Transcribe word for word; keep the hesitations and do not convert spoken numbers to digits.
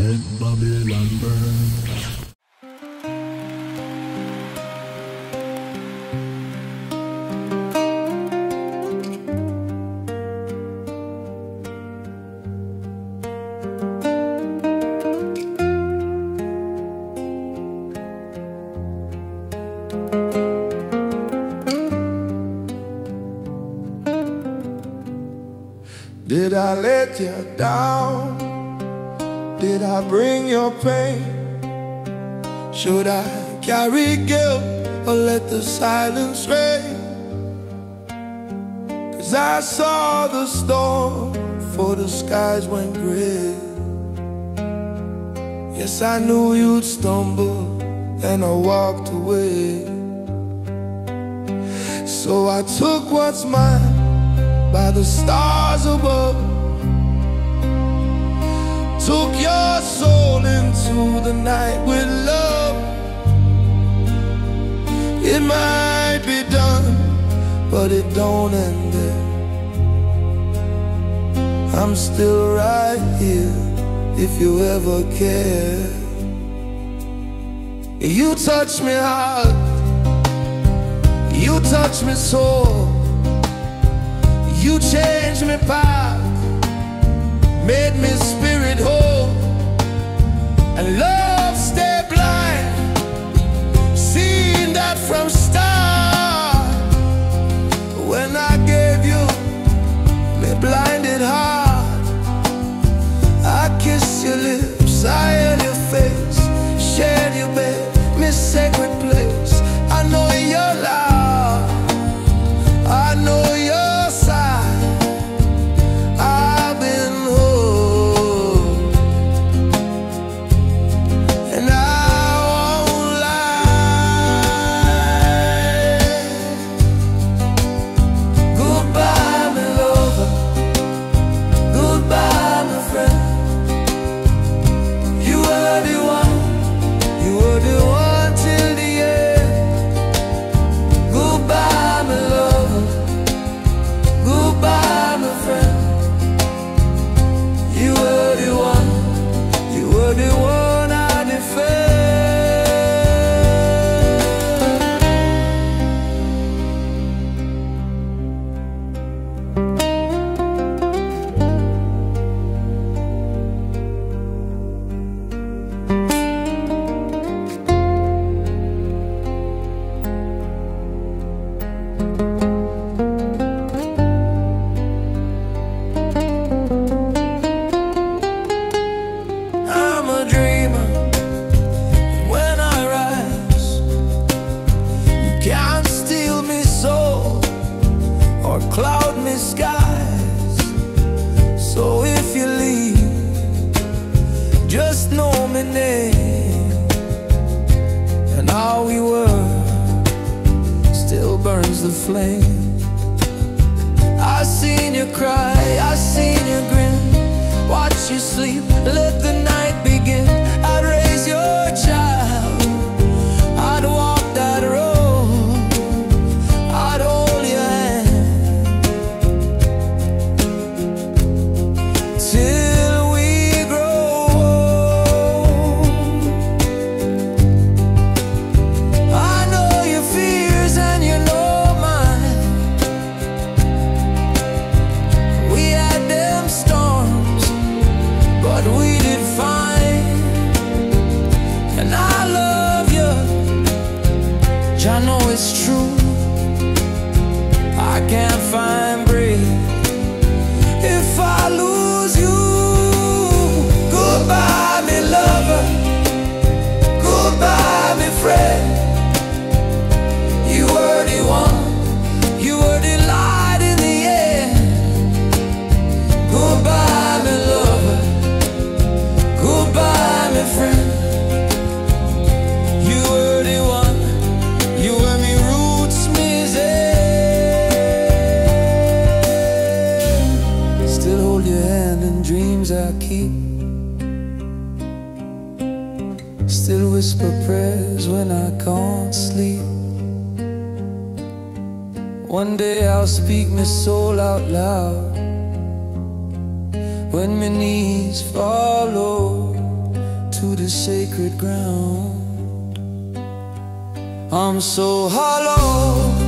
Let Babylon burn. Did I let you down? Did I bring your pain? Should I carry guilt or let the silence reign? 'Cause I saw the storm before the skies went gray. Yes, I knew you'd stumble and I walked away. So I took what's mine by the stars above, took your soul into the night with love. It might be done, but it don't end there. I'm still right here if you ever care. You touch me hard, you touch me sore. You changed me path, made me spirit whole. And love stay blind, seen that from start. When I gave you me blinded heart, I kissed your lips, I held your face, shared your bed, me sacred place. I know your love, I know your cloud me skies. So if you leave, just know my name. And all we were still burns the flame. I seen you cry, I seen you grin, watch you sleep, let the night begin. I'd raise your child, I'd walk that road, I'd hold your hand till we grow old. I know your fears and you know mine. We had them storms, but we did fine. And I love you, I know it's true. I can't find breath if I lose you. Goodbye, me lover, goodbye, me friend. You were the one, you were the light in the end. Goodbye, me lover, goodbye, me friend. You were the one, you were me roots, me zen. Still hold your hand in dreams I keep, still whisper prayers when I can't sleep. One day I'll speak my soul out loud when my knees fall low to the sacred ground. I'm so hollow,